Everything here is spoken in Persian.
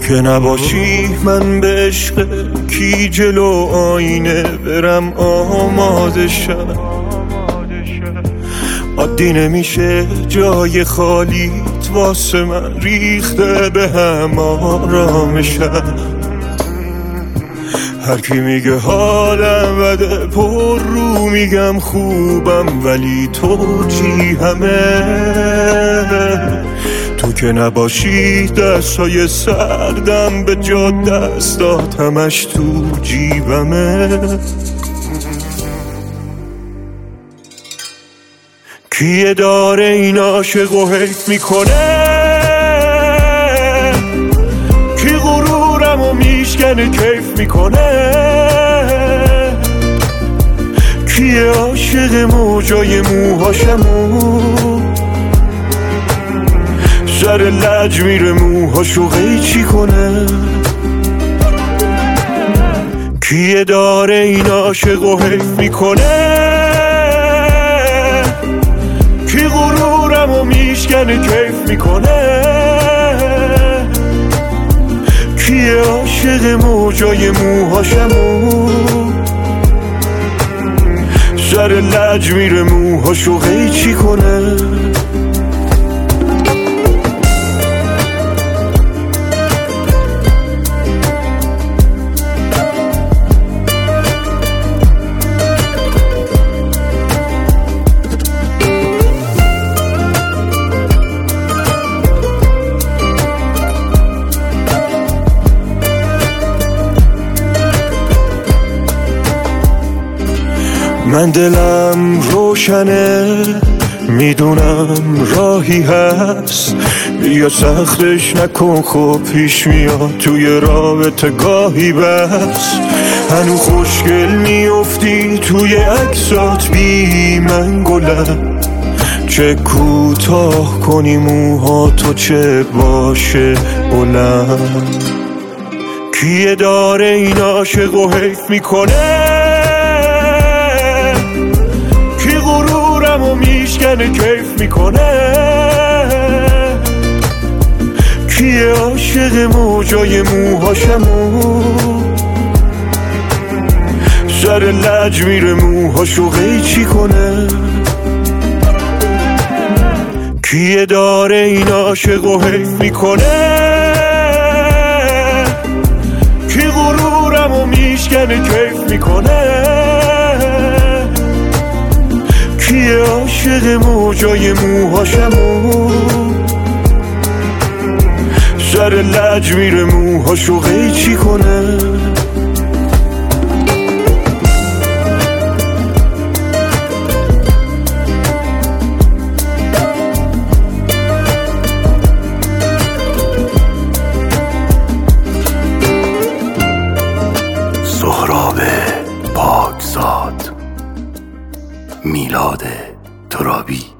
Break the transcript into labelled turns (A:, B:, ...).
A: که نباشی من به عشق کی جلو آینه برم آماده شم. عادی نمیشه جای خالیت واسه من ریخته به هم آرامشم. هر کی میگه حالم بده پر رو میگم خوبم، ولی تو چی همه؟ تو که نباشی دستای سردم به جا دستات همش تو جیبمه. کیه داره این عاشقو حیف میکنه؟ کی غرورمو میشکنه کیف میکنه؟ کیه عاشق موجای موهاشمو سر لج میره موهاشو قیچی کنه؟ کیه داره این عاشقو حیف میکنه؟ کی غرورمو میشکنه کیف میکنه؟ کیه عاشق موجای موهاشمو سر لج میره موهاشو قیچی کنه؟ من دلم روشنه میدونم راهی هست، بیا سختش نکن خب پیش میاد توی رابطه گاهی بس. هنو خوشگل میافتی توی عکسات بی من گلم، چه کوتاه کنی موها تو چه باشه بلند. کیه داره این عاشقو حیف میکنه؟ غرورمو میشکنه کیف میکنه؟ کیه عاشق موجای موهاشمو سر لج میره موهاشو قیچی کنه؟ کیه داره این عاشقو حیف میکنه؟ کی غرورمو میشکنه کیف میکنه؟ کیه عاشق موجای موهاشمو سر لج میره موهاشو قیچی کنه؟
B: سهراب پاکزاد، میلاد ترابی.